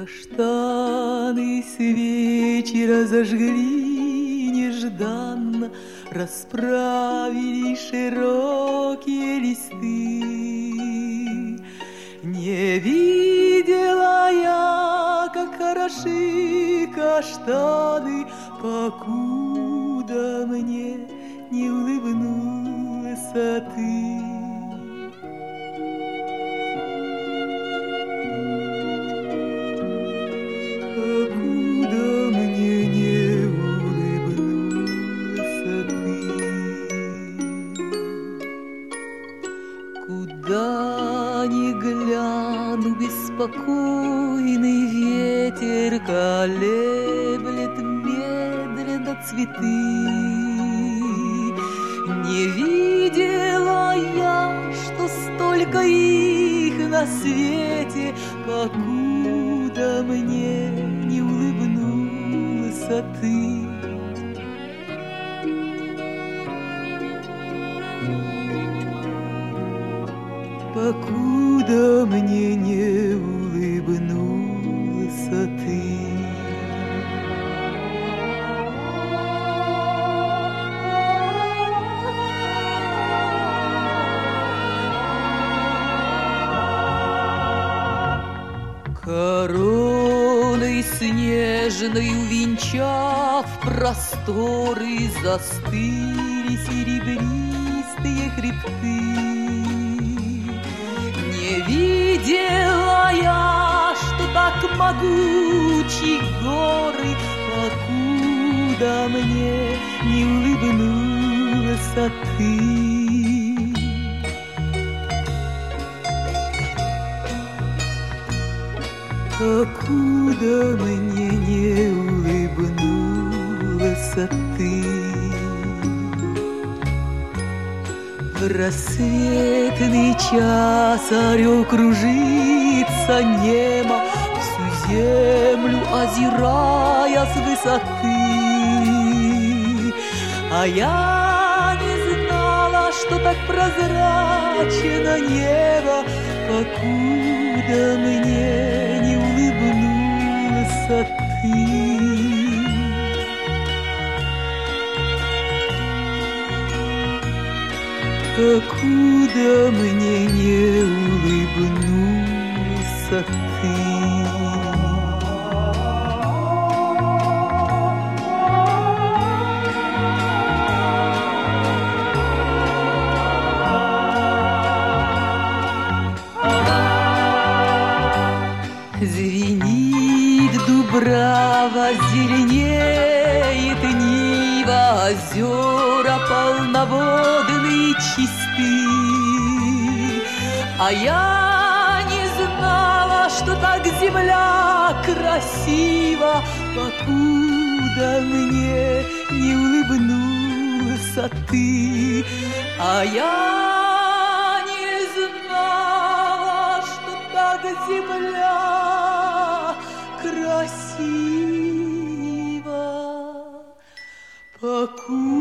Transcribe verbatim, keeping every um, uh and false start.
Каштаны с вечера зажгли нежданно, расправили широкие листы. Не видела я, как хороши каштаны, покуда мне не улыбнулся ты. Куда ни гляну, беспокойный ветер колеблет медленно цветы. Не видела я, что столько их на свете, покуда мне не улыбнулся ты. Покуда мне не улыбнулся ты. Короной снежной увенчав просторы, застыли серебристые хребты. Не видела я, что так могучи горы, покуда мне не улыбнулся ты. Покуда мне не улыбнулся ты. В рассветный час орел кружится немо, всю землю озирая с высоты. А я не знала, что так прозрачно небо, покуда мне не улыбнулся ты. Покуда мне не улыбнулся ты. Звенит дубрава, зеленеет нива, озера полноводные чисты. А я не знала, что так земля красива, покуда мне не улыбнулся ты. А я не знала, что так земля красива, покуда